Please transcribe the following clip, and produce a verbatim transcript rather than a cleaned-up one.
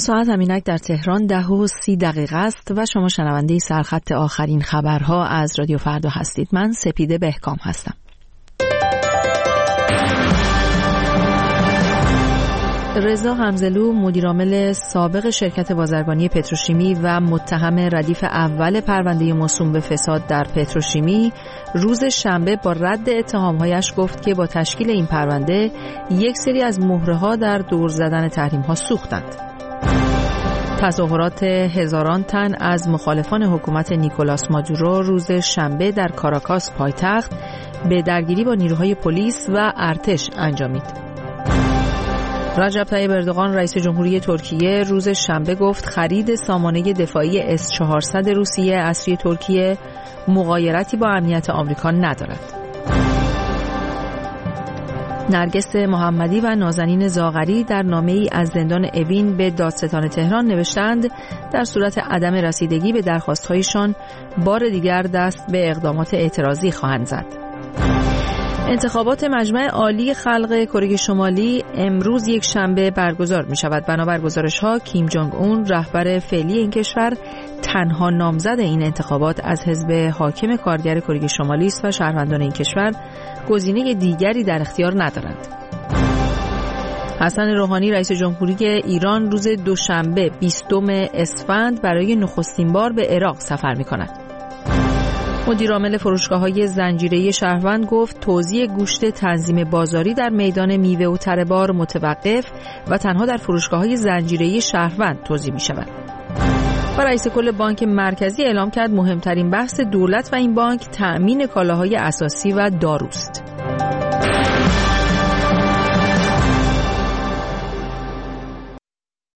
ساعت همینک در تهران ده و سی دقیقه است و شما شنونده سرخط آخرین خبرها از رادیو فردا هستید. من سپیده بهکام هستم. رضا حمزلو مدیرعامل سابق شرکت بازرگانی پتروشیمی و متهم ردیف اول پرونده موسوم به فساد در پتروشیمی روز شنبه با رد اتهام‌هایش گفت که با تشکیل این پرونده یک سری از مهره‌ها در دور زدن تحریم‌ها سوختند. تظاهرات هزاران تن از مخالفان حکومت نیکولاس مادورو روز شنبه در کاراکاس پایتخت به درگیری با نیروهای پلیس و ارتش انجامید. رجب طیب اردوغان رئیس جمهوری ترکیه روز شنبه گفت خرید سامانه دفاعی اس چهارصد روسیه از سوی ترکیه مغایرتی با امنیت آمریکا ندارد. نرگس محمدی و نازنین زاغری در نامه‌ای از زندان اوین به دادستان تهران نوشتند در صورت عدم رسیدگی به درخواست‌هایشان بار دیگر دست به اقدامات اعتراضی خواهند زد. انتخابات مجمع عالی خلق کره شمالی امروز یک شنبه برگزار می شود. بنابر گزارش‌ها کیم جونگ اون رهبر فعلی این کشور تنها نامزد این انتخابات از حزب حاکم کارگر کره شمالی است و شهروندان این کشور گزینه دیگری در اختیار ندارند. حسن روحانی رئیس جمهوری ایران روز دوشنبه بیستم اسفند برای نخستین بار به عراق سفر می کند. مدیرعامل فروشگاه‌های زنجیره‌ای شهروند گفت توزیع گوشت تنظیم بازاری در میدان میوه و تره بار متوقف و تنها در فروشگاه‌های زنجیره‌ای شهروند توزیع می‌شود. و رئیس کل بانک مرکزی اعلام کرد مهمترین بحث دولت و این بانک تأمین کالاهای اساسی و داروست.